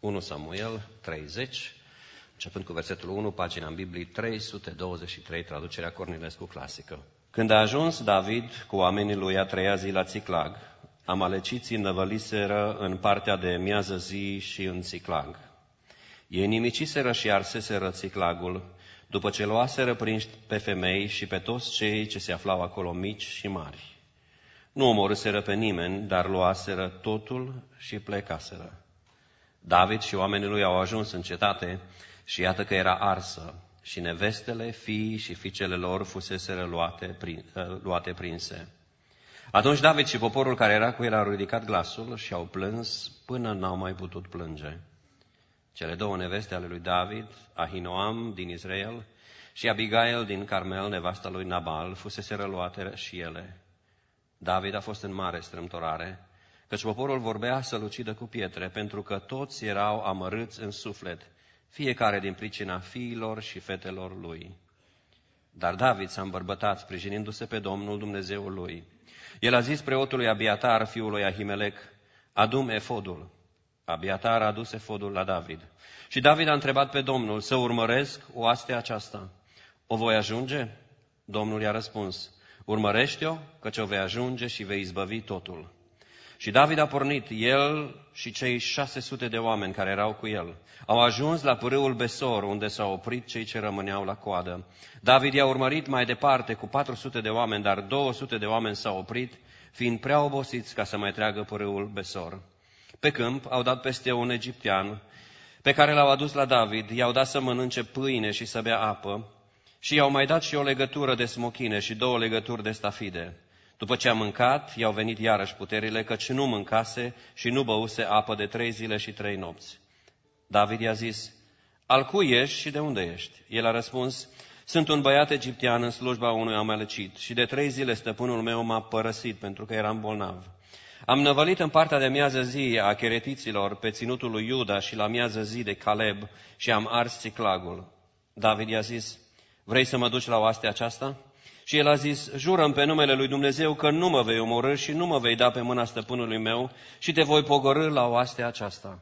1 Samuel 30, începând cu versetul 1, pagina în Biblie 323, traducerea Cornilescu clasică. Când a ajuns David cu oamenii lui a treia zi la Țiclag, amaleciții năvăliseră în partea de miază zi și în Țiclag. Ei nimiciseră și arseseră Țiclagul, după ce luaseră prinși pe femei și pe toți cei ce se aflau acolo, mici și mari. Nu omorâseră pe nimeni, dar luaseră totul și plecaseră. David și oamenii lui au ajuns în cetate și iată că era arsă și nevestele, fiii și fiicele lor fuseseră luate prinse. Atunci David și poporul care era cu el au ridicat glasul și au plâns până n-au mai putut plânge. Cele două neveste ale lui David, Ahinoam din Israel și Abigail din Carmel, nevasta lui Nabal, fuseseră luate și ele. David a fost în mare strâmtorare, căci poporul vorbea să-l ucidă cu pietre, pentru că toți erau amărâți în suflet, fiecare din pricina fiilor și fetelor lui. Dar David s-a îmbărbătat, sprijinindu-se pe Domnul Dumnezeul lui. El a zis preotului Abiatar, fiul lui Ahimelec, adu-mi efodul. Abiatar a adus efodul la David. Și David a întrebat pe Domnul, să urmăresc oastea aceasta. O voi ajunge? Domnul i-a răspuns, urmărește-o, căci o vei ajunge și vei izbăvi totul. Și David a pornit, el și cei 600 de oameni care erau cu el. Au ajuns la pârâul Besor, unde s-au oprit cei ce rămâneau la coadă. David i-a urmărit mai departe cu 400 de oameni, dar 200 de oameni s-au oprit, fiind prea obosiți ca să mai treagă pârâul Besor. Pe câmp au dat peste un egiptean, pe care l-au adus la David, i-au dat să mănânce pâine și să bea apă, și i-au mai dat și o legătură de smochine și 2 legături de stafide. După ce a mâncat, i-au venit iarăși puterile, căci nu mâncase și nu băuse apă de 3 zile și 3 nopți. David i-a zis, al cui ești și de unde ești? El a răspuns, sunt un băiat egiptean în slujba unui amalecit și de 3 zile stăpânul meu m-a părăsit pentru că eram bolnav. Am năvălit în partea de miază zi a cheretiților pe ținutul lui Iuda și la miază zi de Caleb și am ars Țiclagul. David i-a zis, vrei să mă duci la oastea aceasta? Și el a zis, jură-mi pe numele lui Dumnezeu că nu mă vei omorî și nu mă vei da pe mâna stăpânului meu și te voi pogorî la oastea aceasta.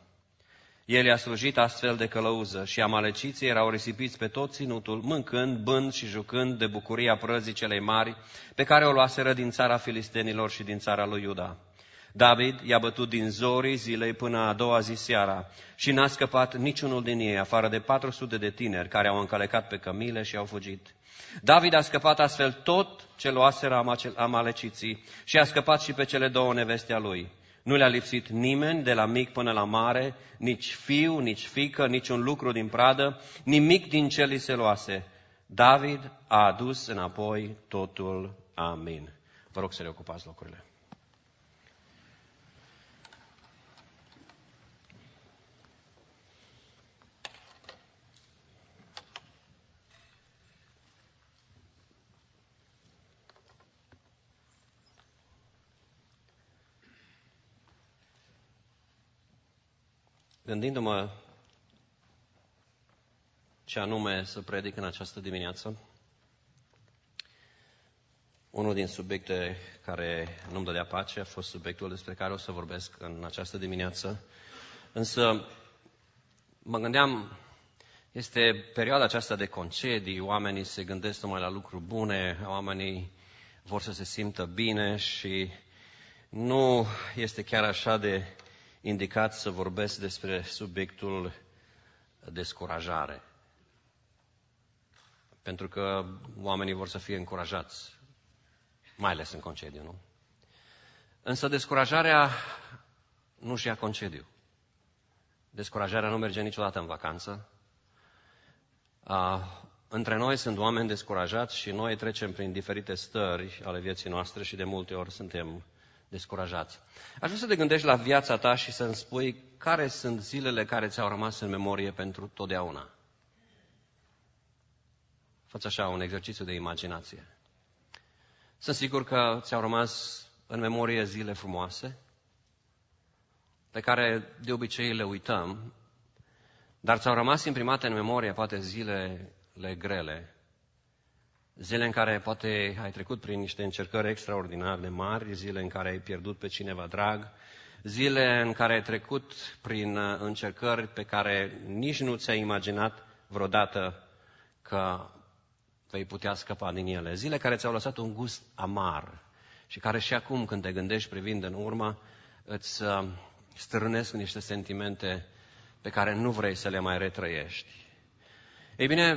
El i-a slujit astfel de călăuză și amaleciții erau risipiți pe tot ținutul, mâncând, bând și jucând de bucuria prăzii celei mari, pe care o luaseră din țara filistenilor și din țara lui Iuda. David i-a bătut din zorii zilei până a doua zi seara și n-a scăpat niciunul din ei, afară de 400 de tineri care au încălecat pe cămile și au fugit. David a scăpat astfel tot ce luaseră amaleciții și a scăpat și pe cele 2 neveste a lui. Nu le-a lipsit nimeni, de la mic până la mare, nici fiu, nici fiică, nici un lucru din pradă, nimic din ce li se luase. David a adus înapoi totul. Amin. Vă rog să reocupați locurile. Gândindu-mă ce anume să predic în această dimineață, unul din subiecte care nu-mi dădea pace a fost subiectul despre care o să vorbesc în această dimineață. Însă mă gândeam, este perioada aceasta de concedii, oamenii se gândesc numai la lucruri bune, oamenii vor să se simtă bine și nu este chiar așa de indicat să vorbesc despre subiectul descurajare. Pentru că oamenii vor să fie încurajați, mai ales în concediu, nu? Însă descurajarea nu-și ia concediu. Descurajarea nu merge niciodată în vacanță. Între noi sunt oameni descurajați și noi trecem prin diferite stări ale vieții noastre și de multe ori suntem descurajați. Aș vrea să te gândești la viața ta și să-mi spui care sunt zilele care ți-au rămas în memorie pentru totdeauna. Fă-ți așa un exercițiu de imaginație. Sunt sigur că ți-au rămas în memorie zile frumoase, pe care de obicei le uităm, dar ți-au rămas imprimate în memorie poate zilele grele, zile în care poate ai trecut prin niște încercări extraordinar de mari, zile în care ai pierdut pe cineva drag, zile în care ai trecut prin încercări pe care nici nu ți-ai imaginat vreodată că vei putea scăpa din ele, zile care ți-au lăsat un gust amar și care și acum, când te gândești privind în urmă, îți stârnesc niște sentimente pe care nu vrei să le mai retrăiești. Ei bine,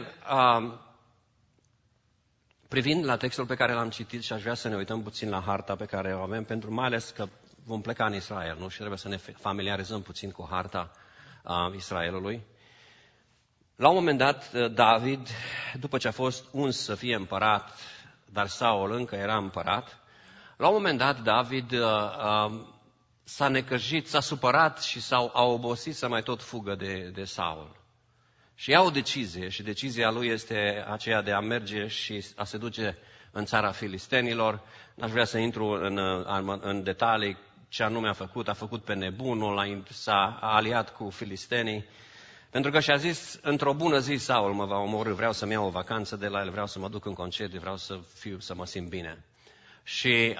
privind la textul pe care l-am citit și aș vrea să ne uităm puțin la harta pe care o avem, pentru mai ales că vom pleca în Israel, nu? Și trebuie să ne familiarizăm puțin cu harta Israelului. La un moment dat, David, după ce a fost uns să fie împărat, dar Saul încă era împărat, la un moment dat David s-a necăjit, s-a supărat și a obosit să mai tot fugă de Saul. Și ia o decizie, și decizia lui este aceea de a merge și a se duce în țara filistenilor. N-aș vrea să intru în detalii ce anume a făcut pe nebunul, s-a aliat cu filistenii, pentru că și-a zis, într-o bună zi Saul mă va omorî, vreau să-mi iau o vacanță de la el, vreau să mă duc în concediu, vreau să mă simt bine. Și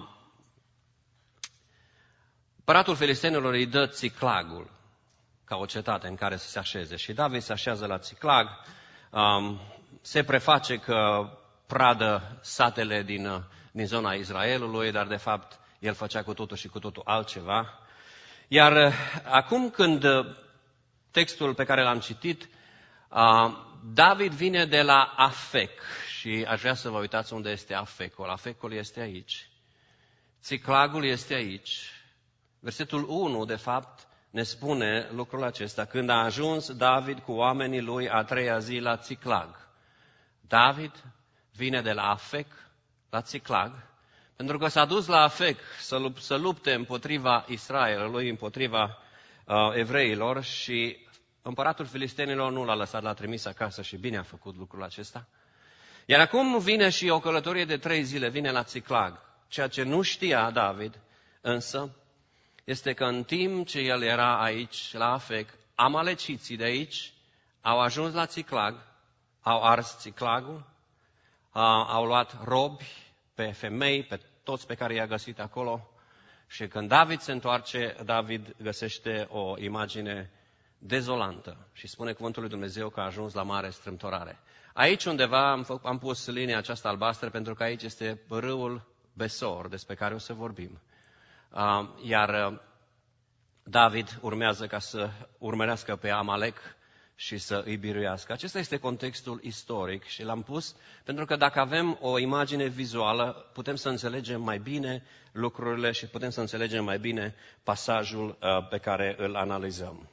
împăratul filistenilor îi dă Țiclagul ca o cetate în care să se așeze. Și David se așează la Țiclag, se preface că pradă satele din zona Israelului, dar de fapt el făcea cu totul și cu totul altceva. Iar acum când textul pe care l-am citit, David vine de la Afec și aș vrea să vă uitați unde este Afecul. Afecul este aici, Țiclagul este aici. Versetul 1, de fapt, ne spune lucrul acesta. Când a ajuns David cu oamenii lui a treia zi la Țiclag. David vine de la Afec la Țiclag, pentru că s-a dus la Afec să lupte împotriva Israelului, împotriva evreilor și împăratul filistenilor nu l-a lăsat, l-a trimis acasă și bine a făcut lucrul acesta. Iar acum vine și o călătorie de 3 zile, vine la Țiclag. Ceea ce nu știa David, însă, este că în timp ce el era aici, la Afec, amaleciții de aici au ajuns la Țiclag, au ars Țiclagul, au luat robi, pe femei, pe toți pe care i-a găsit acolo. Și când David se întoarce, David găsește o imagine dezolantă și spune cuvântul lui Dumnezeu că a ajuns la mare strâmtorare. Aici undeva am pus linia aceasta albastră pentru că aici este râul Besor, despre care o să vorbim. Iar David urmează ca să urmărească pe Amalek și să îi biruiască. Acesta este contextul istoric și l-am pus pentru că dacă avem o imagine vizuală, putem să înțelegem mai bine lucrurile și putem să înțelegem mai bine pasajul pe care îl analizăm.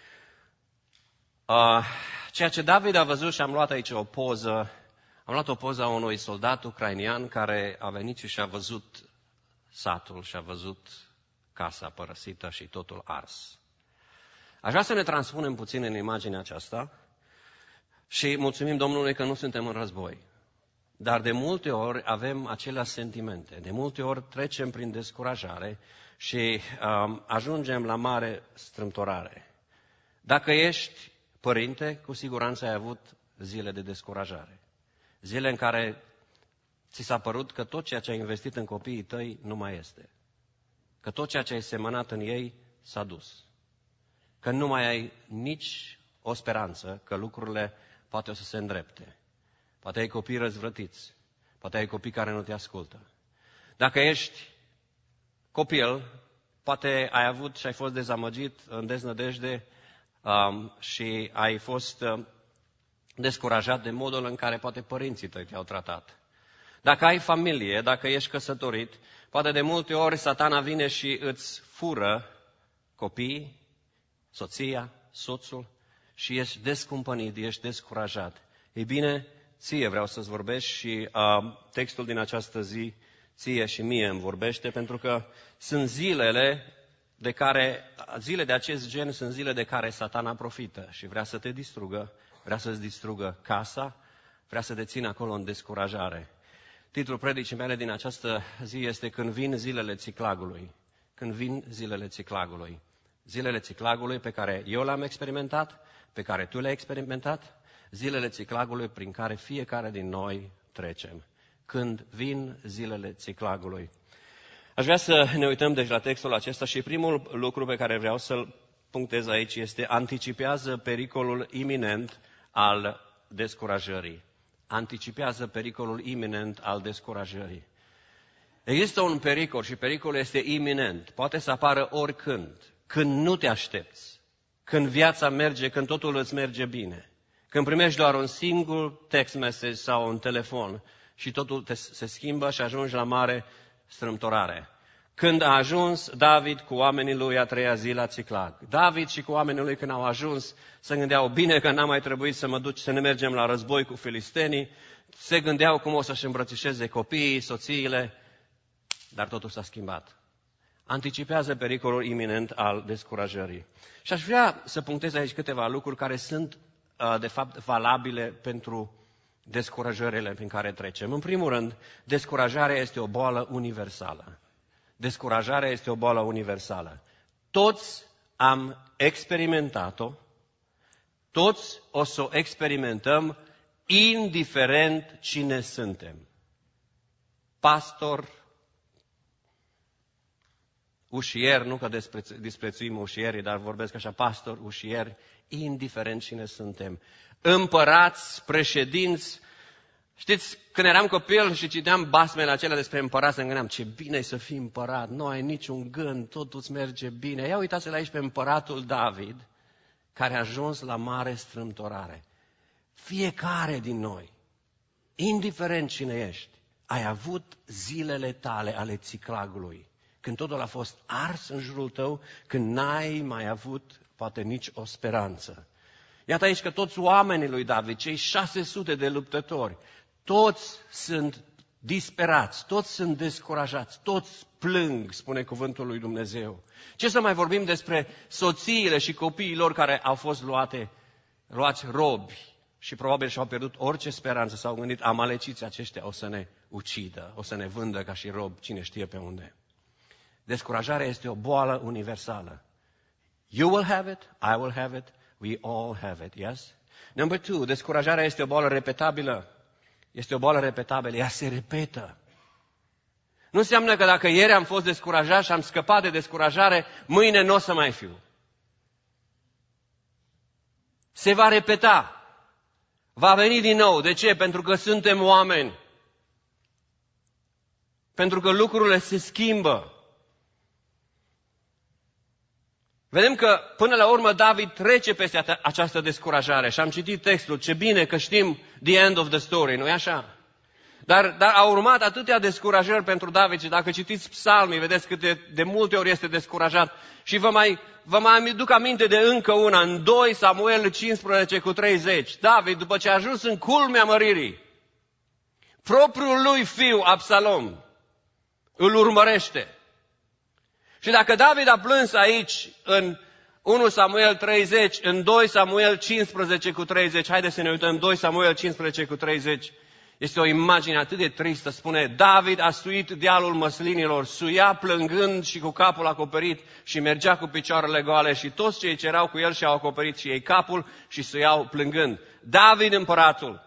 Ceea ce David a văzut, și am luat aici o poză, am luat o poză a unui soldat ucrainian care a venit și a văzut satul și a văzut casa părăsită și totul ars. Aș vrea să ne transpunem puțin în imaginea aceasta și mulțumim Domnului că nu suntem în război. Dar de multe ori avem aceleași sentimente, de multe ori trecem prin descurajare și ajungem la mare strâmtorare. Dacă ești părinte, cu siguranță ai avut zile de descurajare. Zile în care ți s-a părut că tot ceea ce ai investit în copiii tăi nu mai este. Că tot ceea ce ai semănat în ei s-a dus. Că nu mai ai nici o speranță că lucrurile poate o să se îndrepte. Poate ai copii răzvrătiți. Poate ai copii care nu te ascultă. Dacă ești copil, poate ai avut și ai fost dezamăgit în deznădejde și ai fost descurajat de modul în care poate părinții tăi te-au tratat. Dacă ai familie, dacă ești căsătorit, poate de multe ori Satana vine și îți fură copiii, soția, soțul și ești descumpănit, ești descurajat. Ei bine, ție vreau să-ți vorbești și textul din această zi, ție și mie îmi vorbește, pentru că sunt zile de acest gen sunt zile de care Satana profită și vrea să te distrugă, vrea să-ți distrugă casa, vrea să te țină acolo în descurajare. Titlul predicii mele din această zi este Când vin zilele Țiclagului. Când vin zilele Țiclagului. Zilele Țiclagului pe care eu le-am experimentat, pe care tu le-ai experimentat, zilele Țiclagului prin care fiecare din noi trecem. Când vin zilele Țiclagului. Aș vrea să ne uităm deci la textul acesta și primul lucru pe care vreau să-l punctez aici este anticipează pericolul iminent al descurajării. Anticipează pericolul iminent al descurajării. Există un pericol și pericolul este iminent. Poate să apară oricând, când nu te aștepți, când viața merge, când totul îți merge bine, când primești doar un singur text message sau un telefon și totul se schimbă și ajungi la mare strâmtorare. Când a ajuns David cu oamenii lui a treia zi la Țiclag. David și cu oamenii lui când au ajuns se gândeau bine că n-a mai trebuit să ne mergem la război cu filistenii, se gândeau cum o să-și îmbrățișeze copiii, soțiile, dar totul s-a schimbat. Anticipează pericolul iminent al descurajării. Și aș vrea să punctez aici câteva lucruri care sunt, de fapt, valabile pentru descurajările prin care trecem. În primul rând, descurajarea este o boală universală. Descurajarea este o boală universală. Toți am experimentat-o, toți o să o experimentăm, indiferent cine suntem. Pastor, ușier, nu că disprețuim ușierii, dar vorbesc așa, pastor, ușieri, indiferent cine suntem. Împărați, președinți. Știți, când eram copil și citeam basmele acelea despre împărați, îmi gândeam, ce bine e să fii împărat, nu ai niciun gând, totul îți merge bine. Ia uitați-l aici pe împăratul David, care a ajuns la mare strâmtorare. Fiecare din noi, indiferent cine ești, ai avut zilele tale ale Țiclagului, când totul a fost ars în jurul tău, când n-ai mai avut poate nici o speranță. Iată aici că toți oamenii lui David, cei 600 de luptători, toți sunt disperați, toți sunt descurajați, toți plâng, spune cuvântul lui Dumnezeu. Ce să mai vorbim despre soțiile și copiii lor care au fost luați robi și probabil și-au pierdut orice speranță, s-au gândit, amaleciții aceștia o să ne ucidă, o să ne vândă ca și robi, cine știe pe unde. Descurajarea este o boală universală. You will have it, I will have it, we all have it, yes? Number 2, descurajarea este o boală repetabilă. Este o boală repetabilă, ea se repetă. Nu înseamnă că dacă ieri am fost descurajat și am scăpat de descurajare, mâine nu o să mai fiu. Se va repeta. Va veni din nou. De ce? Pentru că suntem oameni. Pentru că lucrurile se schimbă. Vedem că până la urmă David trece peste această descurajare și am citit textul, ce bine că știm the end of the story, nu-i așa? Dar au urmat atâtea descurajări pentru David și dacă citiți psalmii, vedeți cât de multe ori este descurajat. Și vă mai duc aminte de încă una, în 2 Samuel 15:30. David, după ce a ajuns în culmea măririi, propriul lui fiu Absalom îl urmărește. Și dacă David a plâns aici, în 1 Samuel 30, în 2 Samuel 15:30, haideți să ne uităm, 2 Samuel 15:30, este o imagine atât de tristă, spune, David a suit dealul măslinilor, suia plângând și cu capul acoperit și mergea cu picioarele goale și toți cei ce erau cu el și-au acoperit și ei capul și suiau plângând. David împăratul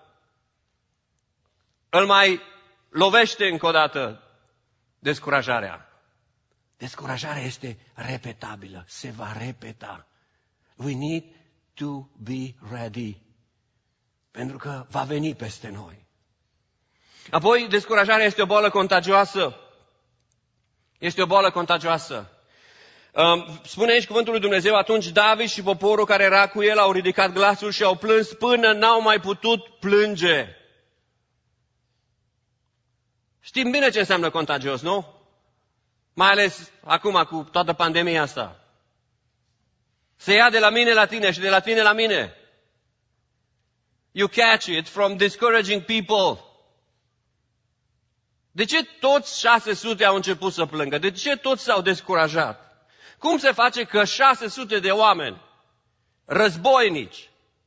îl mai lovește încă o dată descurajarea. Descurajarea este repetabilă, se va repeta. We need to be ready. Pentru că va veni peste noi. Apoi, descurajarea este o boală contagioasă. Este o boală contagioasă. Spune aici cuvântul lui Dumnezeu, atunci David și poporul care era cu el au ridicat glasul și au plâns până n-au mai putut plânge. Știm bine ce înseamnă contagios, nu? Mai ales acum cu toată pandemia asta. Se ia de la mine la tine și de la tine la mine. You catch it from discouraging people. De ce toți 600 au început să plângă? De ce toți s-au descurajat? Cum se face că 600 de oameni, războinici,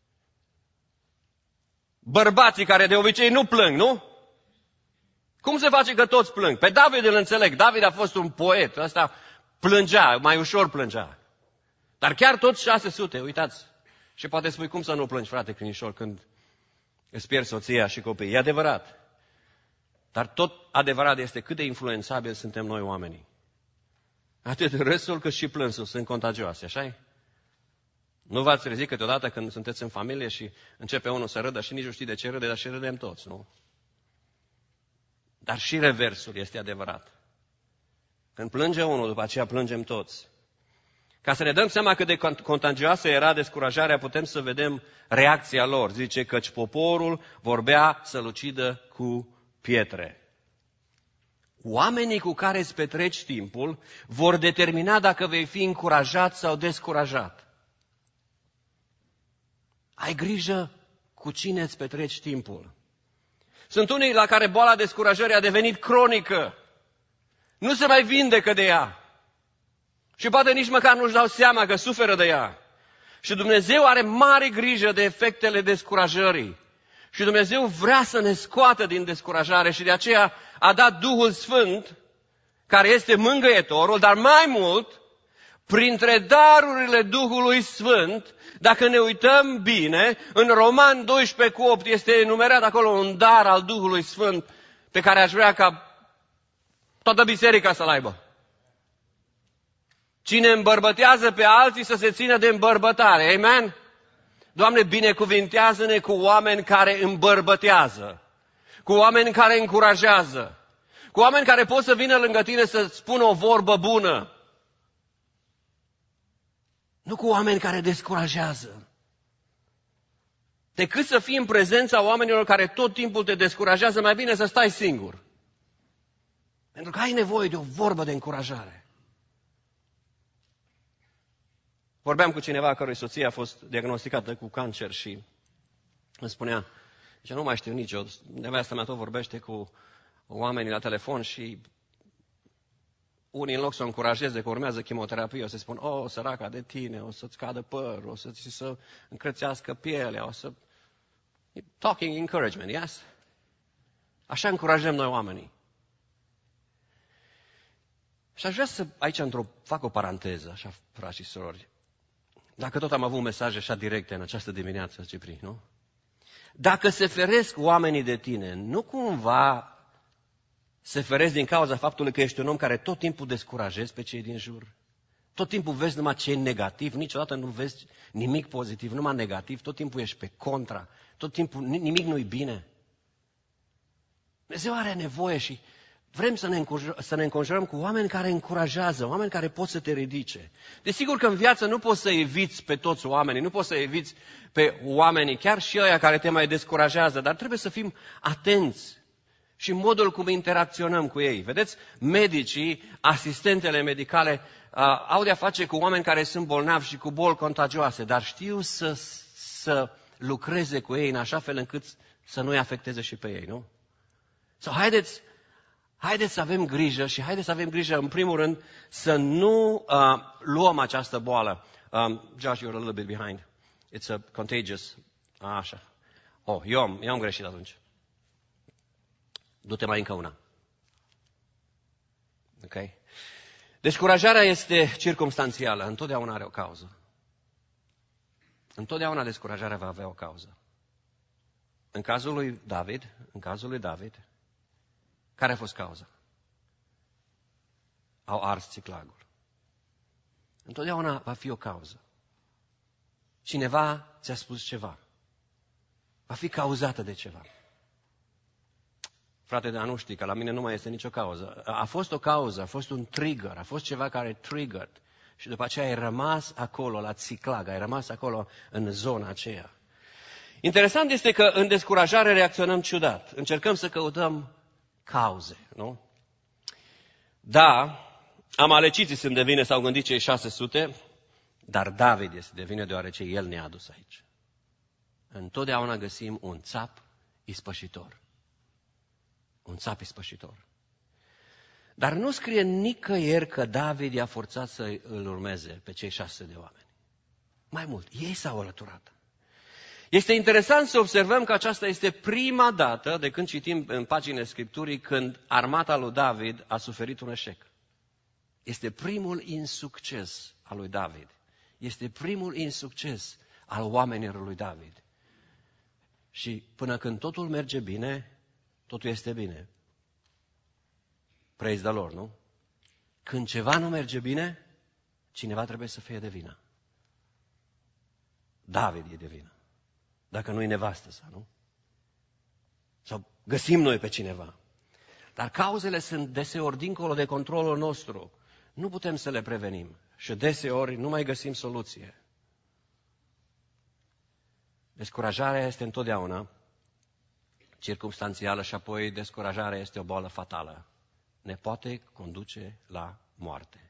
bărbații care de obicei nu plâng, nu? Cum se face că toți plâng? Pe David îl înțeleg. David a fost un poet. Ăsta plângea, mai ușor plângea. Dar chiar toți 600, uitați. Și poate spui, cum să nu plângi, frate Crinișor, când îți pierzi soția și copiii. E adevărat. Dar tot adevărat este cât de influențabili suntem noi oamenii. Atât râsul cât și plânsul sunt contagioase, așa-i? Nu v-ați trezit câteodată când sunteți în familie și începe unul să râdă și nici nu știi de ce râde, dar și râdem toți, nu? Dar și reversul este adevărat. Când plânge unul, după aceea plângem toți. Ca să ne dăm seama cât de contagioasă era descurajarea, putem să vedem reacția lor. Zice căci poporul vorbea să-l ucidă cu pietre. Oamenii cu care îți petreci timpul vor determina dacă vei fi încurajat sau descurajat. Ai grijă cu cine îți petreci timpul. Sunt unii la care boala descurajării a devenit cronică. Nu se mai vindecă de ea. Și poate nici măcar nu-și dau seama că suferă de ea. Și Dumnezeu are mare grijă de efectele descurajării. Și Dumnezeu vrea să ne scoată din descurajare și de aceea a dat Duhul Sfânt, care este mângâietorul, dar mai mult, printre darurile Duhului Sfânt, dacă ne uităm bine, în Roman 12:8 este enumerat acolo un dar al Duhului Sfânt pe care aș vrea ca toată biserica să-l aibă. Cine îmbărbătează pe alții să se țină de îmbărbătare. Amen? Doamne, binecuvintează-ne cu oameni care îmbărbătează, cu oameni care încurajează, cu oameni care pot să vină lângă tine să spună o vorbă bună. Nu cu oameni care descurajează. Decât să fii în prezența oamenilor care tot timpul te descurajează, mai bine să stai singur. Pentru că ai nevoie de o vorbă de încurajare. Vorbeam cu cineva a cărui soție a fost diagnosticată cu cancer și îmi spunea, zice, nu mai știu nicio, nevastă mea tot vorbește cu oamenii la telefon și unii în loc să o încurajeze că urmează chimioterapie, o să spun, săraca de tine, o să-ți cadă păr, o să ți se încrețească pielea, o să... Talking encouragement, yes? Așa încurajăm noi oamenii. Și aș vrea să, aici fac o paranteză, așa, frați și surori. Dacă tot am avut mesaje așa directe în această dimineață, Cipri, nu? Dacă se feresc oamenii de tine, nu cumva se feresc din cauza faptului că ești un om care tot timpul descurajezi pe cei din jur? Tot timpul vezi numai ce e negativ, niciodată nu vezi nimic pozitiv, numai negativ, tot timpul ești pe contra, tot timpul nimic nu-i bine. Dumnezeu are nevoie și vrem să ne înconjurăm cu oameni care încurajează, oameni care pot să te ridice. Desigur că în viață nu poți să eviți pe toți oamenii, nu poți să eviți pe oamenii, chiar și ăia care te mai descurajează, dar trebuie să fim atenți și în modul cum interacționăm cu ei. Vedeți, medicii, asistentele medicale au de-a face cu oameni care sunt bolnavi și cu boli contagioase, dar știu să lucreze cu ei în așa fel încât să nu-i afecteze și pe ei, nu? Sau haideți să avem grijă și haideți să avem grijă, în primul rând, să nu luăm această boală. Josh, you're a little bit behind. It's a contagious. Așa. Eu am greșit atunci. Du-te mai încă una. Ok? Descurajarea este circumstanțială. Întotdeauna are o cauză. Întotdeauna descurajarea va avea o cauză. În cazul lui David, care a fost cauza? Au ars țiclagul. Întotdeauna va fi o cauză. Cineva ți-a spus ceva. Va fi cauzată de ceva. Frate, dar nu știi că la mine nu mai este nicio cauză. A fost o cauză, a fost un trigger, a fost ceva care triggered. Și după aceea ai rămas acolo la țiclag, ai rămas acolo în zona aceea. Interesant este că în descurajare reacționăm ciudat. Încercăm să căutăm cauze, nu? Da, amaleciții sunt de vină, s-au gândit cei 600, dar David este de vină deoarece el ne-a adus aici. Întotdeauna găsim un țap ispășitor. Un țap ispășitor. Dar nu scrie nicăieri că David i-a forțat să îl urmeze pe cei 600 de oameni. Mai mult, ei s-au alăturat. Este interesant să observăm că aceasta este prima dată de când citim în paginile Scripturii când armata lui David a suferit un eșec. Este primul insucces al lui David. Este primul insucces al oamenilor lui David. Și până când totul merge bine, totul este bine. Praise the Lord, nu? Când ceva nu merge bine, cineva trebuie să fie de vină. David e de vină. Dacă nu e nevastă sa, nu? Sau găsim noi pe cineva. Dar cauzele sunt deseori dincolo de controlul nostru. Nu putem să le prevenim. Și deseori nu mai găsim soluție. Descurajarea este întotdeauna circumstanțială și apoi descurajarea este o boală fatală. Ne poate conduce la moarte.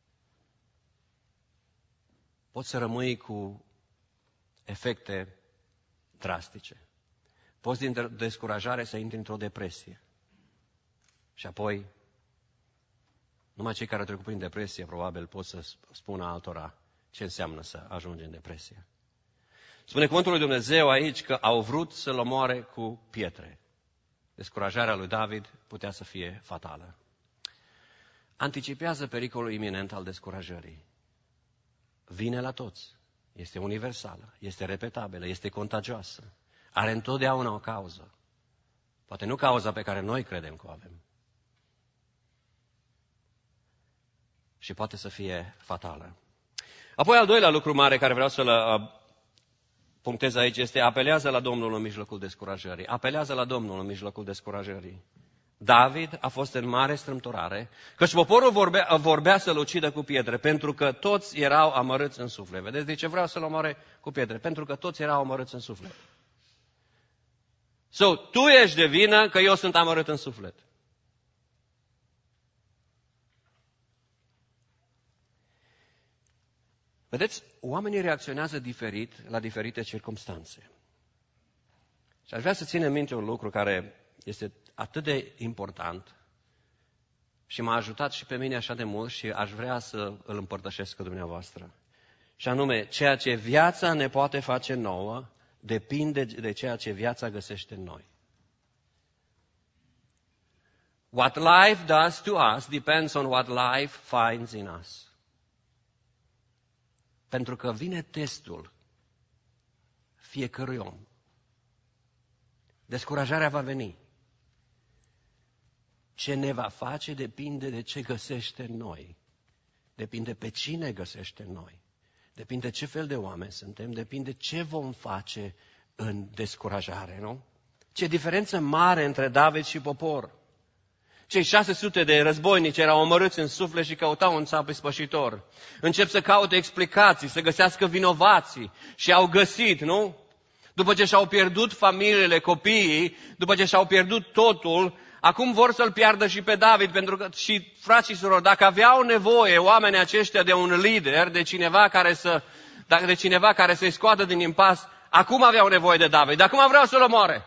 Poți să rămâi cu efecte drastice. Poți din descurajare să intri într-o depresie. Și apoi, numai cei care au trecut prin depresie probabil pot să spună altora ce înseamnă să ajungi în depresie. Spune cuvântul lui Dumnezeu aici că au vrut să-l omoare cu pietre. Descurajarea lui David putea să fie fatală. Anticipează pericolul iminent al descurajării. Vine la toți. Este universală, este repetabilă, este contagioasă. Are întotdeauna o cauză. Poate nu cauza pe care noi credem că o avem. Și poate să fie fatală. Apoi al doilea lucru mare care vreau să-l punctez aici este apelează la Domnul în mijlocul descurajării. Apelează la Domnul în mijlocul descurajării. David a fost în mare strâmtorare, căci poporul vorbea să-l ucidă cu pietre, pentru că toți erau amărâți în suflet. Vedeți de ce vreau să-l omoare cu pietre? Pentru că toți erau amărâți în suflet. So, tu ești de vină că eu sunt amărât în suflet. Vedeți, oamenii reacționează diferit la diferite circumstanțe. Și aș vrea să ținem minte un lucru care este atât de important și m-a ajutat și pe mine așa de mult și aș vrea să îl împărtășesc cu dumneavoastră. Și anume, ceea ce viața ne poate face nouă depinde de ceea ce viața găsește în noi. What life does to us depends on what life finds in us. Pentru că vine testul fiecărui om. Descurajarea va veni. Ce ne va face depinde de ce găsește în noi. Depinde pe cine găsește în noi. Depinde ce fel de oameni suntem, depinde ce vom face în descurajare, nu? Ce diferență mare între David și popor. Cei 600 de războinici erau omorâți în suflet și căutau un țap ispășitor. Încep să caute explicații, să găsească vinovații și au găsit, nu? După ce și-au pierdut familiile, copiii, după ce și-au pierdut totul, acum vor să-l piardă și pe David, pentru că și frații și surori, dacă aveau nevoie oamenii aceștia de un lider, de cineva care să-i scoată din impas, acum aveau nevoie de David, acum vreau să-l omoare.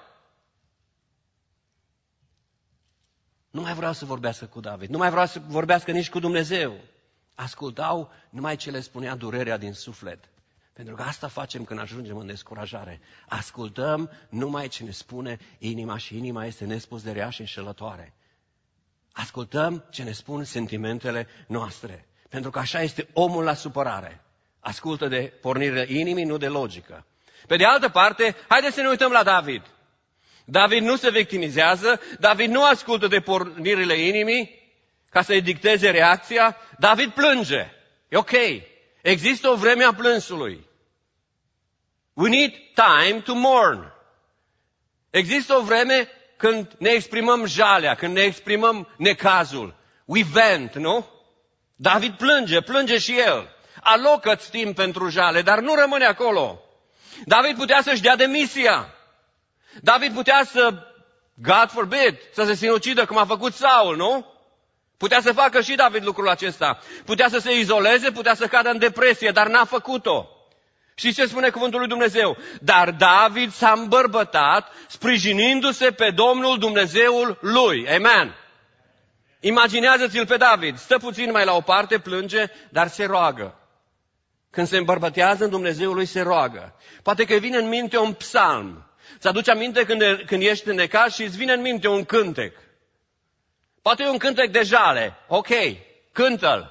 Nu mai vreau să vorbească cu David, nu mai vreau să vorbească nici cu Dumnezeu. Ascultau numai ce le spunea durerea din suflet. Pentru că asta facem când ajungem în descurajare. Ascultăm numai ce ne spune inima și inima este nespus de rea și înșelătoare. Ascultăm ce ne spun sentimentele noastre. Pentru că așa este omul la supărare. Ascultă de pornirile inimii, nu de logică. Pe de altă parte, haideți să ne uităm la David. David nu se victimizează, David nu ascultă de pornirile inimii ca să-i dicteze reacția, David plânge. E ok. Există o vreme a plânsului. We need time to mourn. Există o vreme când ne exprimăm jalea, când ne exprimăm necazul. We vent, nu? David plânge și el. Alocă-ți timp pentru jale, dar nu rămâne acolo. David putea să-și dea demisia. David putea să, God forbid, să se sinucidă cum a făcut Saul, nu? Putea să facă și David lucrul acesta. Putea să se izoleze, putea să cadă în depresie, dar n-a făcut-o. Și ce spune cuvântul lui Dumnezeu? Dar David s-a îmbărbătat, sprijinindu-se pe Domnul Dumnezeul lui. Amen. Imaginează-ți-l pe David. Stă puțin mai la o parte, plânge, dar se roagă. Când se îmbărbătează în Dumnezeul lui, se roagă. Poate că îi vine în minte un psalm. Ți-aduce aminte când ești în necaz și îți vine în minte un cântec. Poate e un cântec de jale. Ok, cântă-l.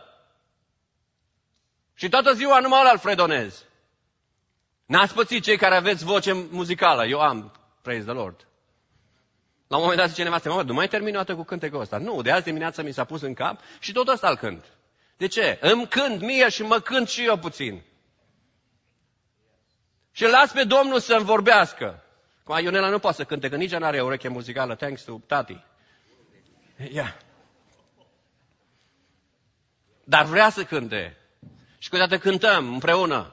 Și toată ziua numai ăla îl fredonezi. N-ați pățit cei care aveți voce muzicală. Eu am, praise the Lord. La un moment dat zice nevastă, mă, nu mai termin o dată cu cântecul ăsta. Nu, de azi dimineață mi s-a pus în cap și tot ăsta îl cânt. De ce? Îmi cânt mie și mă cânt și eu puțin. Și îl las pe Domnul să-mi vorbească. Cum Ionela nu poate să cânte, că nici ea n-are ureche muzicală, thanks to tati. Yeah. Dar vrea să cânte. Și câteodată cântăm împreună.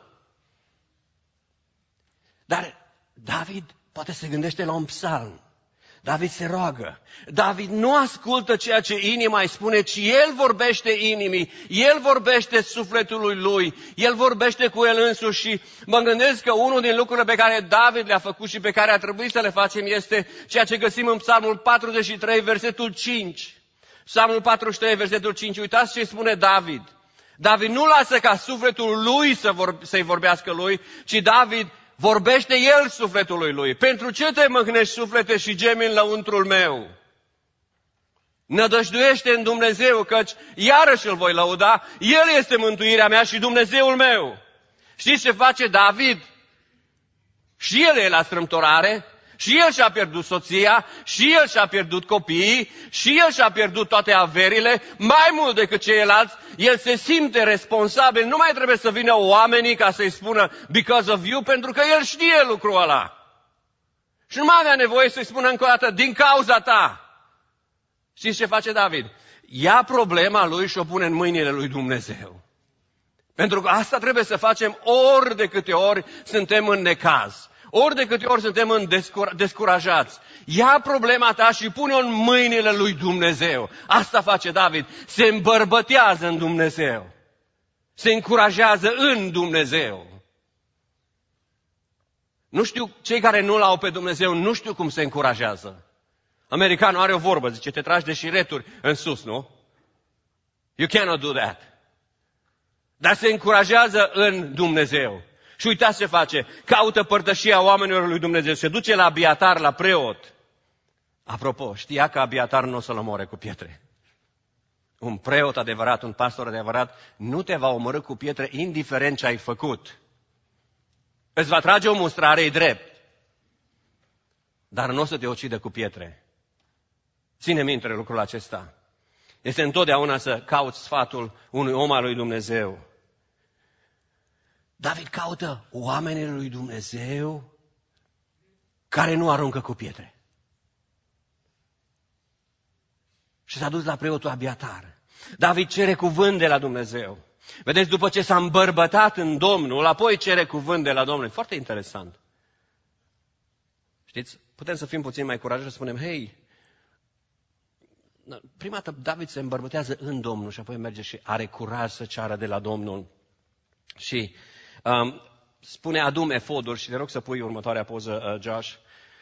Dar David poate se gândește la un psalm. David se roagă. David nu ascultă ceea ce inima îi spune, ci el vorbește inimii, el vorbește sufletului lui, el vorbește cu el însuși și mă gândesc că unul din lucrurile pe care David le-a făcut și pe care ar trebui să le facem este ceea ce găsim în Psalmul 43, versetul 5. Psalmul 43, versetul 5, uitați ce spune David. David nu lasă ca sufletul lui să-i vorbească lui, ci David vorbește el sufletului lui. Pentru ce te mâhnești, suflete, și gemi în lăuntrul meu? Nădăjduiește în Dumnezeu, căci iarăși îl voi lăuda. El este mântuirea mea și Dumnezeul meu. Știți ce face David? Și el e la strâmtorare, și el și-a pierdut soția, și el și-a pierdut copiii, și el și-a pierdut toate averile, mai mult decât ceilalți. El se simte responsabil, nu mai trebuie să vină oamenii ca să-i spună because of you, pentru că el știe lucrul ăla. Și nu mai avea nevoie să-i spună încă o dată, din cauza ta. Știți ce face David? Ia problema lui și o pune în mâinile lui Dumnezeu. Pentru că asta trebuie să facem ori de câte ori suntem în necaz. Ori de câte ori suntem descurajați. Ia problema ta și pune-o în mâinile lui Dumnezeu. Asta face David. Se îmbărbătează în Dumnezeu. Se încurajează în Dumnezeu. Nu știu, cei care nu-L au pe Dumnezeu, nu știu cum se încurajează. Americanul are o vorbă, zice, te tragi de șireturi în sus, nu? You cannot do that. Dar se încurajează în Dumnezeu. Și uitați ce face, caută părtășia oamenilor lui Dumnezeu, se duce la Abiatar, la preot. Apropo, știa că Abiatar nu o să-l omoare cu pietre. Un preot adevărat, un pastor adevărat, nu te va omorî cu pietre indiferent ce ai făcut. Îți va trage o mustrare, e drept. Dar nu o să te ucidă cu pietre. Ține minte lucrul acesta. Este întotdeauna să cauți sfatul unui om al lui Dumnezeu. David caută oamenii lui Dumnezeu care nu aruncă cu pietre. Și s-a dus la preotul Abiatar. David cere cuvânt de la Dumnezeu. Vedeți, după ce s-a îmbărbătat în Domnul, apoi cere cuvânt de la Domnul. Foarte interesant. Știți, putem să fim puțin mai curajoși să spunem, hei, prima dată David se îmbărbătează în Domnul și apoi merge și are curaj să ceară de la Domnul. Și spune, adu-mi efodul, și te rog să pui următoarea poză, Josh.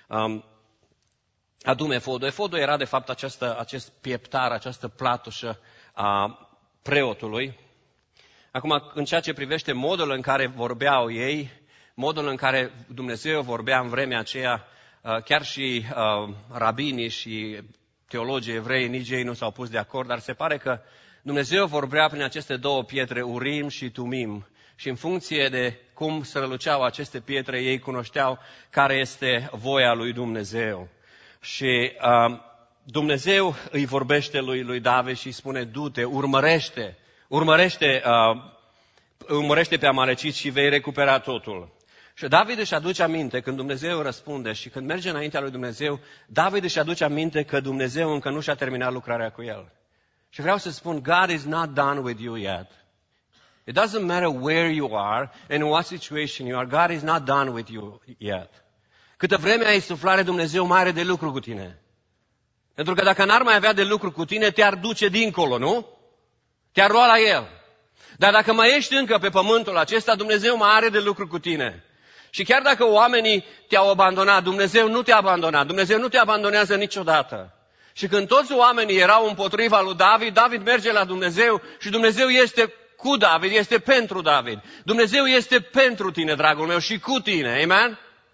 Adu-mi efodul. Efodul era de fapt acest pieptar, această platușă a preotului. Acum, în ceea ce privește modul în care vorbeau ei, modul în care Dumnezeu vorbea în vremea aceea, chiar și rabinii și teologii evrei, nici ei nu s-au pus de acord, dar se pare că Dumnezeu vorbea prin aceste două pietre, Urim și Tumim. Și în funcție de cum străluceau aceste pietre, ei cunoșteau care este voia lui Dumnezeu. Și Dumnezeu îi vorbește lui David și îi spune, du-te, urmărește pe amaleciți și vei recupera totul. Și David își aduce aminte, când Dumnezeu răspunde și când merge înaintea lui Dumnezeu, David își aduce aminte că Dumnezeu încă nu și-a terminat lucrarea cu el. Și vreau să spun, God is not done with you yet. It doesn't matter where you are and in what situation you are, God is not done with you yet. Câtă vreme ai suflare, Dumnezeu mai are de lucru cu tine. Pentru că dacă n-ar mai avea de lucru cu tine, te-ar duce dincolo, nu? Te-ar lua la El. Dar dacă mai ești încă pe pământul acesta, Dumnezeu mai are de lucru cu tine. Și chiar dacă oamenii te-au abandonat, Dumnezeu nu te-a abandonat. Dumnezeu nu te abandonează niciodată. Și când toți oamenii erau împotriva lui David, David merge la Dumnezeu și Dumnezeu este cu David, este pentru David. Dumnezeu este pentru tine, dragul meu, și cu tine. Amen?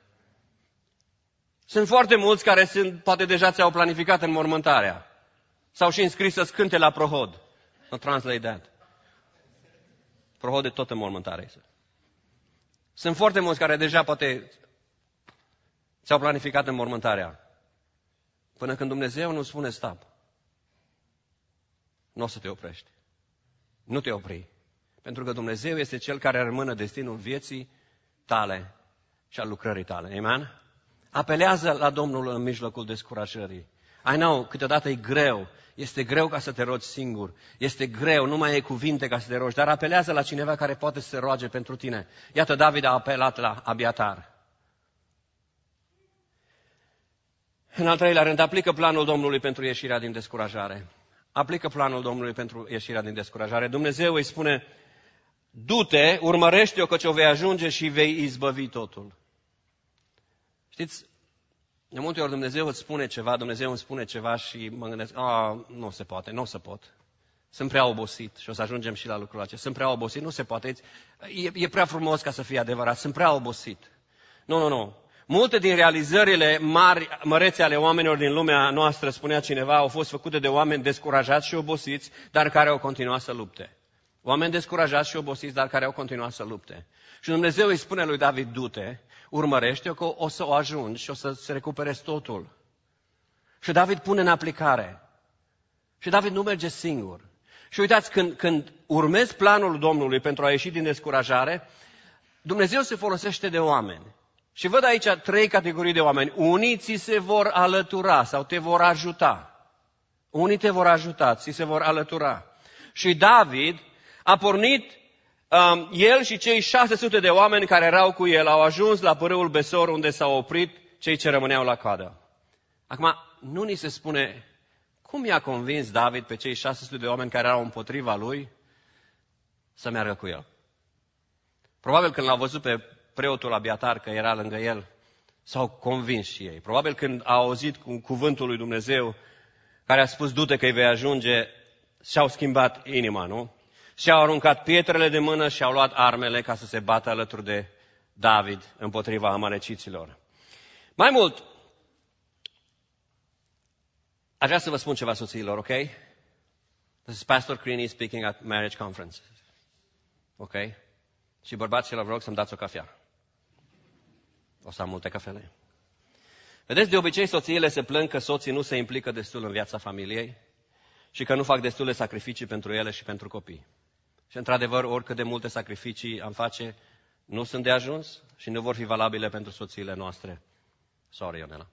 Sunt foarte mulți care poate deja ți-au planificat înmormântarea. S-au și înscris să cânte la Prohod. I'll translate that. Prohod e tot înmormântare. Sunt foarte mulți care deja poate ți-au planificat înmormântarea. Până când Dumnezeu nu spune stop, nu o să te oprești. Nu te opri. Pentru că Dumnezeu este Cel care are în mână destinul vieții tale și al lucrării tale. Amen? Apelează la Domnul în mijlocul descurajării. I know, câteodată e greu. Este greu ca să te rogi singur. Este greu, nu mai ai cuvinte ca să te rogi. Dar apelează la cineva care poate să se roage pentru tine. Iată, David a apelat la Abiatar. În al treilea rând, aplică planul Domnului pentru ieșirea din descurajare. Aplică planul Domnului pentru ieșirea din descurajare. Dumnezeu îi spune, du-te, urmărește-o că ce-o vei ajunge și vei izbăvi totul. Știți, de multe ori Dumnezeu îmi spune ceva și mă gândesc, nu se poate, nu o să pot. Sunt prea obosit și o să ajungem și la lucrul acesta. Sunt prea obosit, nu se poate. E prea frumos ca să fie adevărat, sunt prea obosit. Nu. Multe din realizările mărețe ale oamenilor din lumea noastră, spunea cineva, au fost făcute de oameni descurajați și obosiți, dar care au continuat să lupte. Oameni descurajați și obosiți, dar care au continuat să lupte. Și Dumnezeu îi spune lui David, du-te, urmărește-o că o să o ajungi și o să se recuperezi totul. Și David pune în aplicare. Și David nu merge singur. Și uitați, când urmezi planul Domnului pentru a ieși din descurajare, Dumnezeu se folosește de oameni. Și văd aici 3 categorii de oameni. Unii ți se vor alătura sau te vor ajuta. Unii te vor ajuta, ți se vor alătura. Și David a pornit, el și cei 600 de oameni care erau cu el au ajuns la pârâul Besor, unde s-au oprit cei ce rămâneau la coadă. Acum, nu ni se spune cum i-a convins David pe cei 600 de oameni care erau împotriva lui să meargă cu el. Probabil când l-au văzut pe preotul Abiatar că era lângă el, s-au convins și ei. Probabil când au auzit cuvântul lui Dumnezeu care a spus, du-te că îi vei ajunge, și-au schimbat inima, nu? Și-au aruncat pietrele de mână și au luat armele ca să se bată alături de David împotriva amaleciților. Mai mult, aș vrea să vă spun ceva, soțiilor, ok? This is Pastor Creaney speaking at marriage conference. Ok? Și bărbaților, vă rog să-mi dați o cafea. O să am multe cafele. Vedeți, de obicei soțiile se plâng că soții nu se implică destul în viața familiei și că nu fac destule sacrificii pentru ele și pentru copii. Și într-adevăr, oricât de multe sacrificii am face, nu sunt de ajuns și nu vor fi valabile pentru soțiile noastre. Sorry, Ionela.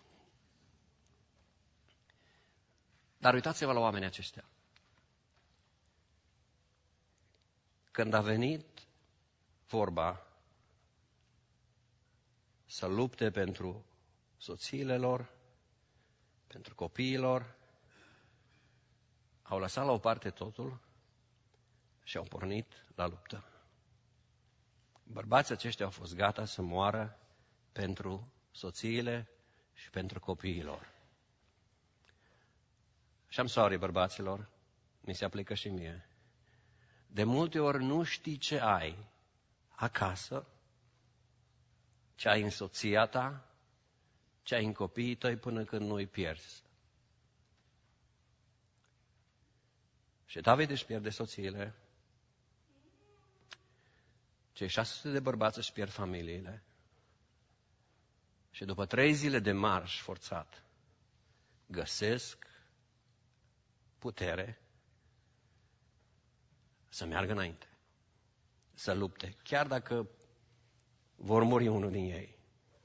Dar uitați-vă la oamenii aceștia. Când a venit vorba să lupte pentru soțiile lor, pentru copiilor, au lăsat la o parte totul și au pornit la luptă. Bărbații aceștia au fost gata să moară pentru soțiile și pentru copiilor. Și am sorry, bărbaților, mi se aplică și mie. De multe ori nu știi ce ai acasă, ce ai în soția ta, ce ai în copiii tăi până când nu îi pierzi. Și David își pierde soțiile, cei 600 de bărbați își pierd familiile și după 3 zile de marș forțat găsesc putere să meargă înainte, să lupte, chiar dacă vor muri unul din ei.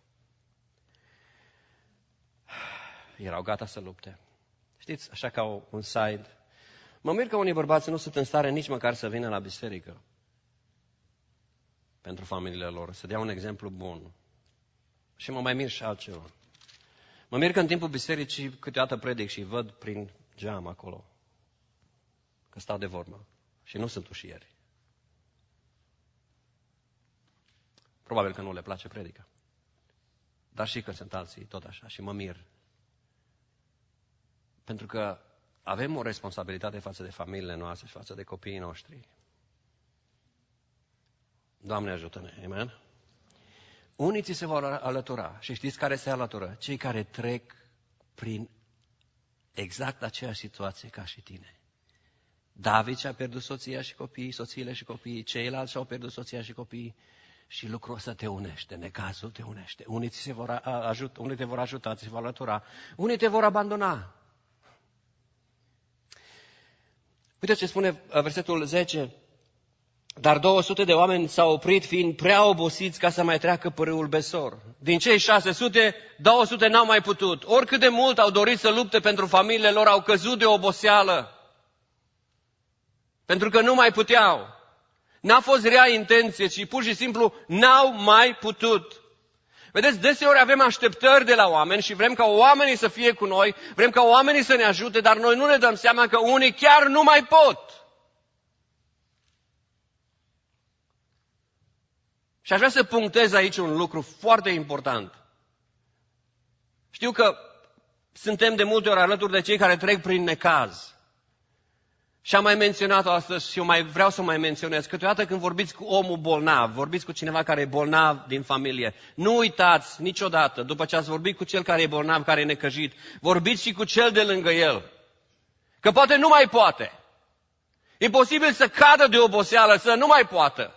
Erau gata să lupte. Știți, așa ca un side. Mă mir că unii bărbați nu sunt în stare nici măcar să vină la biserică pentru familiile lor, să dea un exemplu bun. Și mă mai mir și altceva. Mă mir că în timpul bisericii câteodată predic și văd prin geam acolo că stau de vorbă și nu sunt ușieri. Probabil că nu le place predica. Dar și că sunt alții tot așa și mă mir. Pentru că avem o responsabilitate față de familiile noastre și față de copiii noștri. Doamne ajută-ne, amen? Unii ți se vor alătura și știți care se alătură? Cei care trec prin exact aceeași situație ca și tine. David și-a pierdut soția și copiii, soțiile și copiii, ceilalți și-au pierdut soția și copiii Și lucrul ăsta te unește, necazul te unește. Unii te vor ajuta, ți se vor alătura, unii te vor abandona. Uite ce spune versetul 10. Dar 200 de oameni s-au oprit fiind prea obosiți ca să mai treacă pârâul Besor. Din cei 600, 200 n-au mai putut. Oricât de mult au dorit să lupte pentru familiile lor, au căzut de oboseală. Pentru că nu mai puteau. N-a fost rea intenție, ci pur și simplu n-au mai putut. Vedeți, deseori avem așteptări de la oameni și vrem ca oamenii să fie cu noi, vrem ca oamenii să ne ajute, dar noi nu ne dăm seama că unii chiar nu mai pot. Și aș vrea să punctez aici un lucru foarte important. Știu că suntem de multe ori alături de cei care trec prin necaz. Și am mai menționat-o astăzi și eu vreau să mai menționez. Câteodată când vorbiți cu omul bolnav, vorbiți cu cineva care e bolnav din familie, nu uitați niciodată, după ce ați vorbit cu cel care e bolnav, care e necăjit, vorbiți și cu cel de lângă el. Că poate nu mai poate. E posibil să cadă de oboseală, să nu mai poată.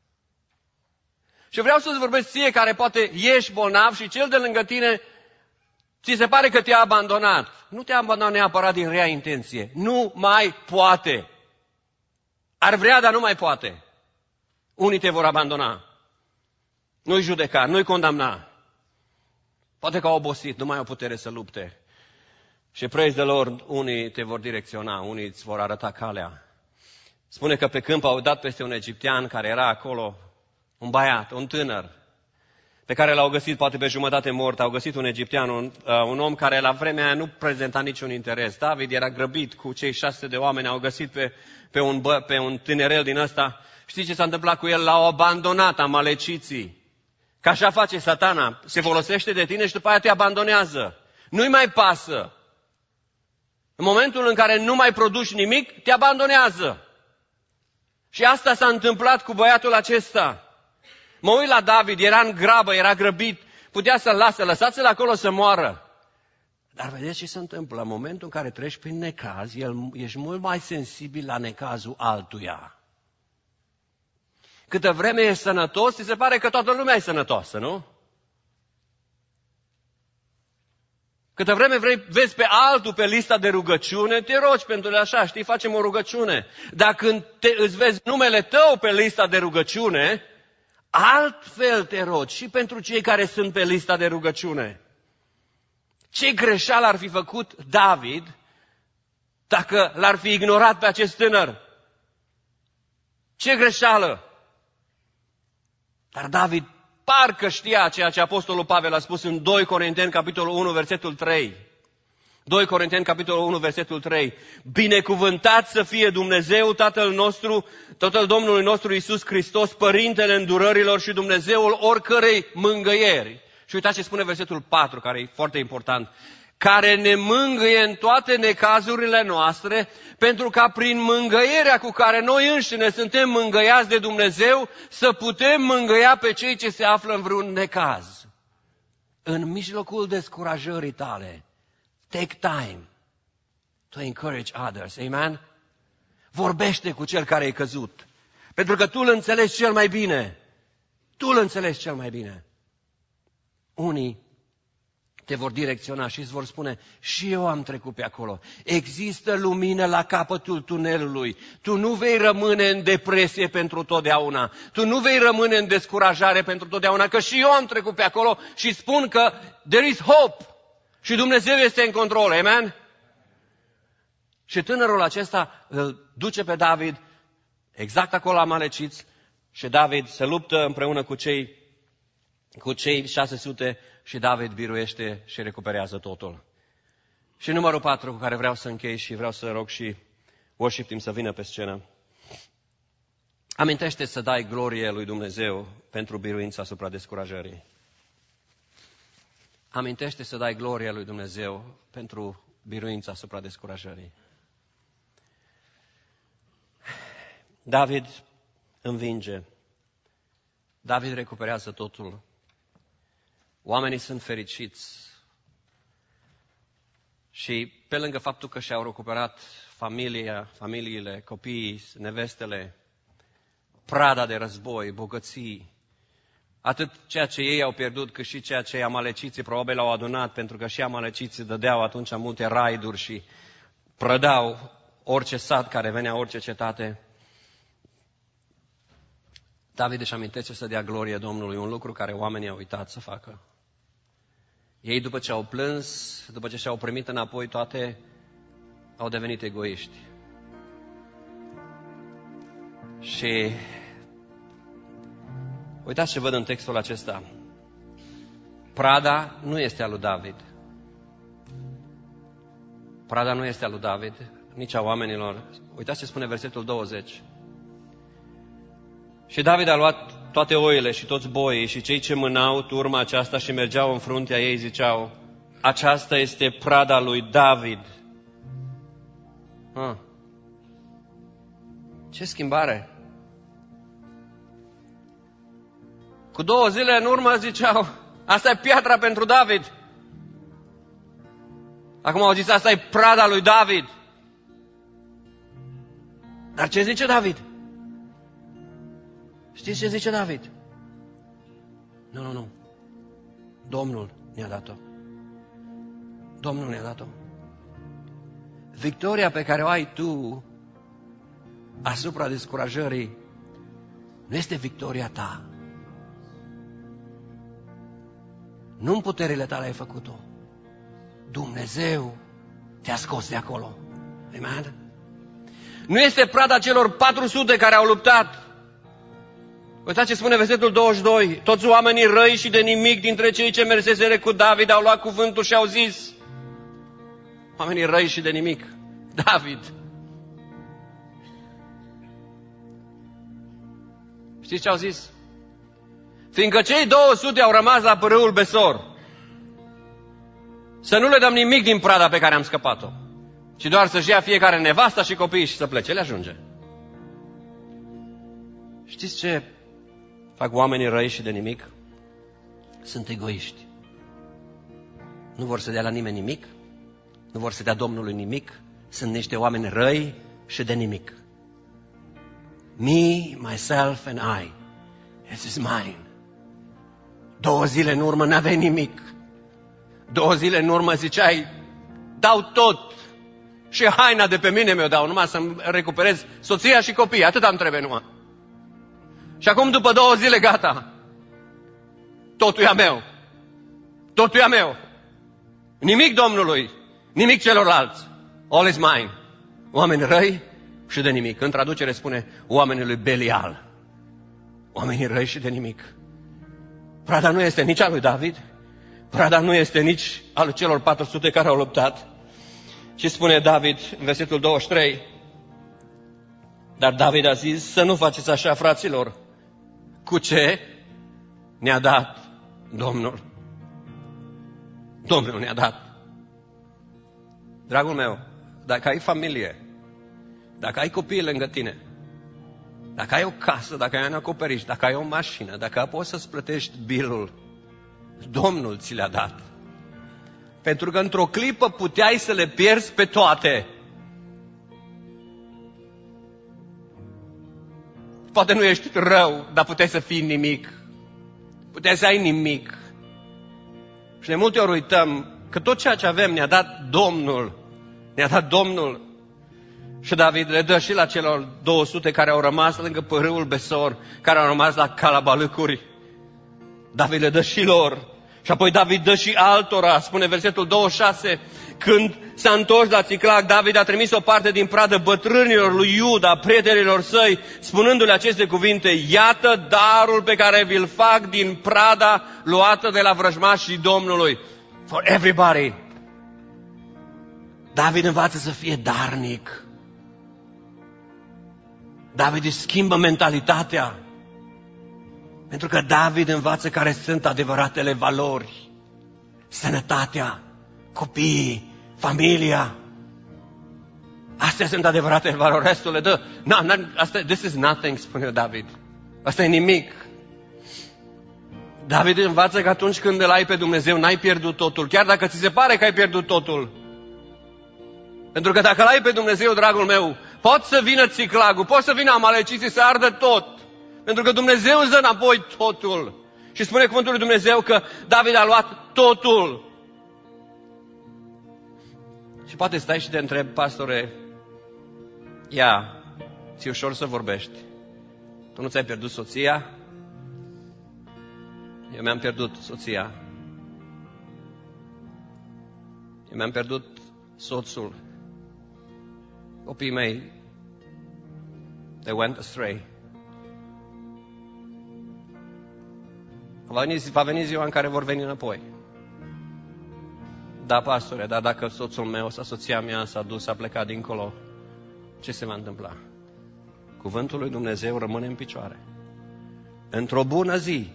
Și vreau să-ți vorbesc ție care poate ești bolnav și cel de lângă tine ți se pare că te-a abandonat. Nu te-a abandonat neapărat din rea intenție. Nu mai poate. Ar vrea, dar nu mai poate. Unii te vor abandona. Nu-i judeca, nu-i condamna. Poate că au obosit, nu mai au putere să lupte. Și praise the Lord, unii te vor direcționa, unii îți vor arăta calea. Spune că pe câmp au dat peste un egiptean care era acolo, un băiat, un tânăr, pe care l-au găsit poate pe jumătate mort. Au găsit un egiptean, un om care la vremea aia nu prezenta niciun interes. David era grăbit cu cei 600 de oameni, au găsit pe un tinerel din ăsta. Știți ce s-a întâmplat cu el? L-au abandonat amaleciții. Că așa face Satana, se folosește de tine și după aia te abandonează. Nu-i mai pasă. În momentul în care nu mai produci nimic, te abandonează. Și asta s-a întâmplat cu băiatul acesta. Mă uit la David, era în grabă, era grăbit, putea să-l lase, lăsați-l acolo să moară. Dar vedeți ce se întâmplă? În momentul în care treci prin necaz, ești mult mai sensibil la necazul altuia. Câtă vreme ești sănătos, ți se pare că toată lumea e sănătoasă, nu? Câtă vreme vezi pe altul pe lista de rugăciune, te rogi pentru el așa, știi, facem o rugăciune. Dar când îți vezi numele tău pe lista de rugăciune, altfel te rogi și pentru cei care sunt pe lista de rugăciune. Ce greșeală ar fi făcut David dacă l-ar fi ignorat pe acest tânăr? Ce greșeală! Dar David parcă știa ceea ce Apostolul Pavel a spus în 2 Corinteni, capitolul 1, versetul 3. 2 Corinteni, capitolul 1, versetul 3. Binecuvântat să fie Dumnezeu, Tatăl nostru, Tatăl Domnului nostru Iisus Hristos, Părintele îndurărilor și Dumnezeul oricărei mângâieri. Și uitați ce spune versetul 4, care e foarte important. Care ne mângâie în toate necazurile noastre, pentru ca prin mângâierea cu care noi înșine suntem mângâiați de Dumnezeu, să putem mângâia pe cei ce se află în vreun necaz. În mijlocul descurajării tale, take time to encourage others. Amen? Vorbește cu cel care e căzut. Pentru că tu îl înțelegi cel mai bine. Tu îl înțelegi cel mai bine. Unii te vor direcționa și îți vor spune, și eu am trecut pe acolo. Există lumină la capătul tunelului. Tu nu vei rămâne în depresie pentru totdeauna. Tu nu vei rămâne în descurajare pentru totdeauna, că și eu am trecut pe acolo și spun că there is hope. Și Dumnezeu este în control. Amen? Și tânărul acesta îl duce pe David exact acolo la Amaleciți și David se luptă împreună cu cei 600 și David biruiește și recuperează totul. Și numărul 4 cu care vreau să închei și vreau să rog și worship team să vină pe scenă. Amintește să dai glorie lui Dumnezeu pentru biruința asupra descurajării. Amintește să dai gloria lui Dumnezeu pentru biruința asupra descurajării. David învinge. David recuperează totul. Oamenii sunt fericiți. Și pe lângă faptul că și-au recuperat familiile, copiii, nevestele, prada de război, bogății, Atât ceea ce ei au pierdut, cât și ceea ce amaleciții probabil au adunat, pentru că și amaleciții dădeau atunci multe raiduri și prădau orice sat care venea, orice cetate. David își amintește să dea glorie Domnului, un lucru care oamenii au uitat să facă. Ei, după ce au plâns, după ce și-au primit înapoi toate, au devenit egoiști. Și uitați ce văd în textul acesta. Prada nu este a lui David. Prada nu este a lui David, nici a oamenilor. Uitați ce spune versetul 20. Și David a luat toate oile și toți boii și cei ce mânau turma aceasta și mergeau în fruntea ei ziceau: aceasta este prada lui David. Ce schimbare! Cu 2 zile în urmă ziceau: asta e piatra pentru David. Acum au zis: asta e prada lui David. Dar ce zice David? Știți ce zice David? Nu. Domnul ne-a dat-o. Domnul ne-a dat-o. Victoria pe care o ai tu asupra descurajării nu este victoria ta. Nu în puterile tale ai făcut-o. Dumnezeu te-a scos de acolo. Amen? Nu este prada celor 400 care au luptat. Uitați ce spune versetul 22. Toți oamenii răi și de nimic dintre cei ce merseseră cu David au luat cuvântul și au zis. Oamenii răi și de nimic. David. Știți ce au zis? Fiindcă cei 200 au rămas la pârâul Besor, să nu le dăm nimic din prada pe care am scăpat-o, ci doar să-și ia fiecare nevasta și copiii și să plece. Le ajunge. Știți ce fac oamenii răi și de nimic? Sunt egoiști. Nu vor să dea la nimeni nimic, nu vor să dea Domnului nimic, sunt niște oameni răi și de nimic. Me, myself and I. This is mine. 2 zile în urmă n-aveai nimic. 2 zile în urmă ziceai: dau tot. Și haina de pe mine mi-o dau, numai să-mi recuperez soția și copiii. Atât îmi trebuie numai. Și acum, după 2 zile, gata. Totul e a meu. Totul e a meu. Nimic Domnului, nimic celorlalți. All is mine. Oameni răi și de nimic. În traducere spune oamenii lui Belial. Oamenii răi și de nimic. Prada nu este nici a lui David. Prada nu este nici a lui celor 400 care au luptat. Și spune David în versetul 23. Dar David a zis: să nu faceți așa, fraților. Cu ce ne-a dat Domnul? Domnul ne-a dat. Dragul meu, dacă ai familie, dacă ai copii lângă tine, dacă ai o casă, dacă ai un acoperiș, dacă ai o mașină, dacă poți să-ți plătești bilul, Domnul ți le-a dat. Pentru că într-o clipă puteai să le pierzi pe toate. Poate nu ești rău, dar puteai să fii nimic. Puteai să ai nimic. Și de multe ori uităm că tot ceea ce avem ne-a dat Domnul. Ne-a dat Domnul. Și David le dă și la celor 200 care au rămas lângă pârâul Besor, care au rămas la calabalâcuri. David le dă și lor. Și apoi David dă și altora. Spune versetul 26. Când s-a întors la Țiclag, David a trimis o parte din pradă bătrânilor lui Iuda, prietenilor săi, spunându-le aceste cuvinte: iată darul pe care vi-l fac din prada luată de la vrăjmașii Domnului. For everybody. David învață să fie darnic. David își schimbă mentalitatea. Pentru că David învață care sunt adevăratele valori. Sănătatea, copiii, familia. Astea sunt adevăratele valori. Restul le dă. This is nothing, spune David. Asta e nimic. David învață că atunci când îl ai pe Dumnezeu, n-ai pierdut totul. Chiar dacă ți se pare că ai pierdut totul. Pentru că dacă îl ai pe Dumnezeu, dragul meu, poți să vină Țiclagul, poți să vină amaleciții să ardă tot. Pentru că Dumnezeu îți dă înapoi totul. Și spune cuvântul lui Dumnezeu că David a luat totul. Și poate stai și te întrebi, pastore, ți-e ușor să vorbești. Tu nu ți-ai pierdut soția? Eu mi-am pierdut soția. Eu mi-am pierdut soțul. Copiii mei, they went astray. Va veni ziua în care vor veni înapoi. Da, pastore, dar dacă soțul meu sau soția mea s-a dus, s-a plecat dincolo, ce se va întâmpla? Cuvântul lui Dumnezeu rămâne în picioare. Într-o bună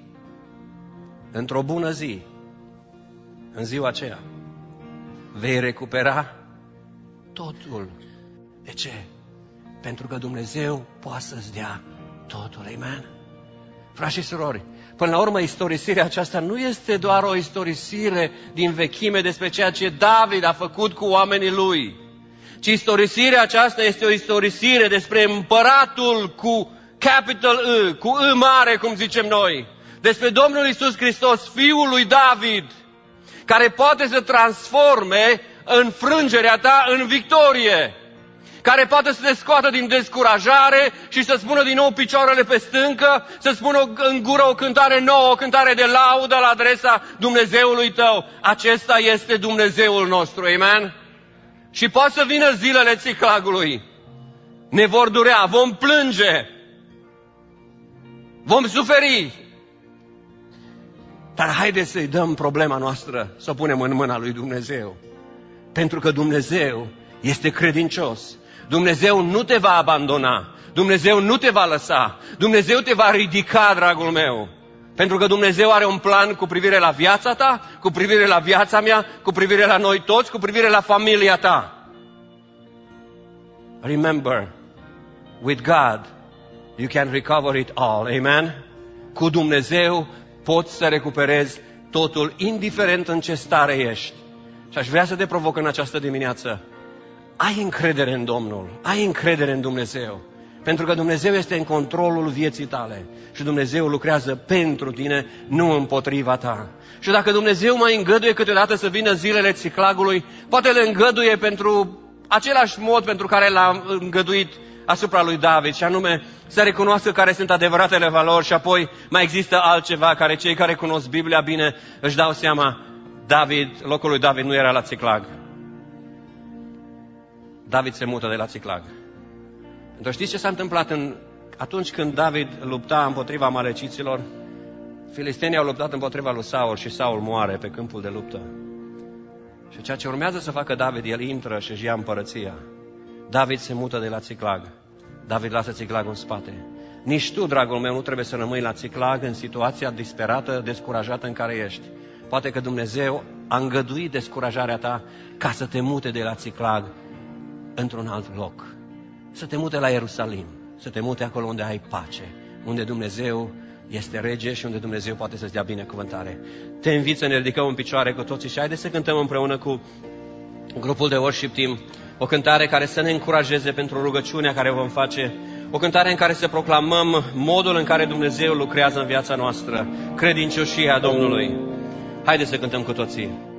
zi, în ziua aceea, vei recupera totul. De ce? Pentru că Dumnezeu poate să-ți dea totul. Amen? Frați și surori, până la urmă, istorisirea aceasta nu este doar o istorisire din vechime despre ceea ce David a făcut cu oamenii lui, ci istorisirea aceasta este o istorisire despre împăratul cu capital I, cu I mare, cum zicem noi, despre Domnul Iisus Hristos, Fiul lui David, care poate să transforme înfrângerea ta în victorie, care poate să te scoată din descurajare și să-ți pună din nou picioarele pe stâncă, să-ți pună în gură o cântare nouă, o cântare de laudă la adresa Dumnezeului tău. Acesta este Dumnezeul nostru, amen? Și poate să vină zilele Țiclagului. Ne vor durea, vom plânge, vom suferi. Dar haideți să-i dăm problema noastră, să o punem în mâna lui Dumnezeu. Pentru că Dumnezeu este credincios. Dumnezeu nu te va abandona. Dumnezeu nu te va lăsa. Dumnezeu te va ridica, dragul meu. Pentru că Dumnezeu are un plan cu privire la viața ta, cu privire la viața mea, cu privire la noi toți, cu privire la familia ta. Remember, with God, you can recover it all. Amen? Cu Dumnezeu poți să recuperezi totul, indiferent în ce stare ești. Și aș vrea să te provoc în această dimineață. Ai încredere în Domnul, ai încredere în Dumnezeu. Pentru că Dumnezeu este în controlul vieții tale. Și Dumnezeu lucrează pentru tine, nu împotriva ta. Și dacă Dumnezeu mai îngăduie câteodată să vină zilele Țiclagului, poate le îngăduie pentru același mod pentru care l-a îngăduit asupra lui David, și anume să recunoască care sunt adevăratele valori. Și apoi mai există altceva care cei care cunosc Biblia bine își dau seama. Locul lui David nu era la Țiclag. David se mută de la Țiclag. Pentru știți ce s-a întâmplat atunci când David lupta împotriva amaleciților? Filistenii au luptat împotriva lui Saul și Saul moare pe câmpul de luptă. Și ceea ce urmează să facă David, el intră și își ia împărăția. David se mută de la Țiclag. David lasă Țiclagul în spate. Nici tu, dragul meu, nu trebuie să rămâi la Țiclag în situația disperată, descurajată în care ești. Poate că Dumnezeu a îngăduit descurajarea ta ca să te mute de la Țiclag într-un alt loc. Să te mute la Ierusalim, să te mute acolo unde ai pace, unde Dumnezeu este rege și unde Dumnezeu poate să-ți dea binecuvântare. Te invit să ne ridicăm în picioare cu toții și haideți să cântăm împreună cu grupul de worship team o cântare care să ne încurajeze pentru rugăciunea care vom face, o cântare în care să proclamăm modul în care Dumnezeu lucrează în viața noastră, credincioșia Domnului. Haideți să cântăm cu toții.